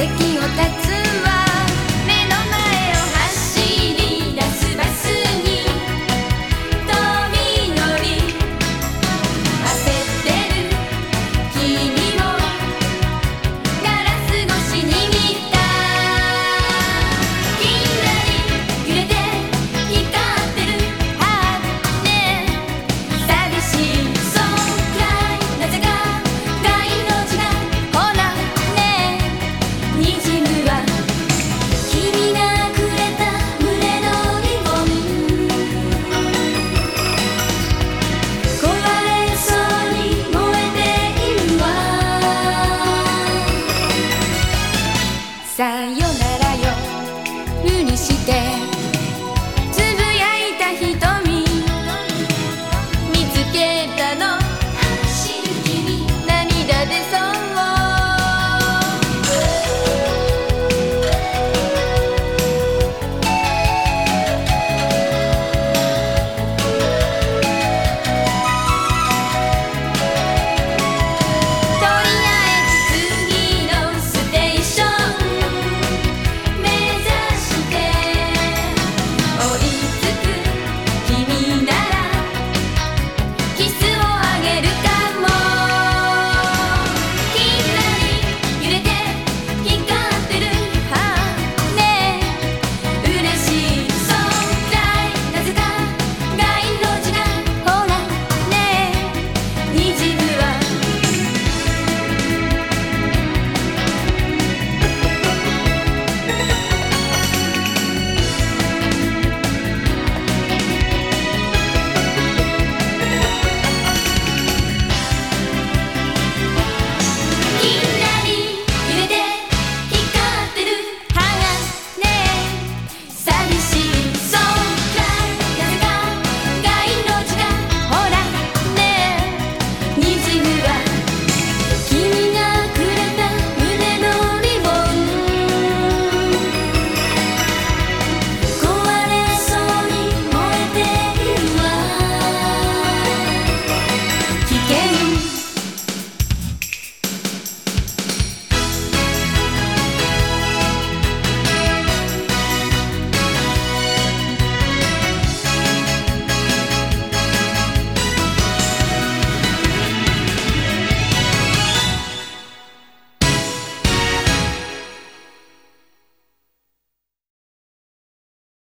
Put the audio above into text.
駅を立つわ。目の前を走り出すバスに飛び乗り、焦ってる君をガラス越しに見た。きらり揺れて光ってるハートね、寂しいそうくらいなぜか街路樹がほらね、にじむわ。君がくれた胸のリボン、壊れそうに燃えているわ。さよ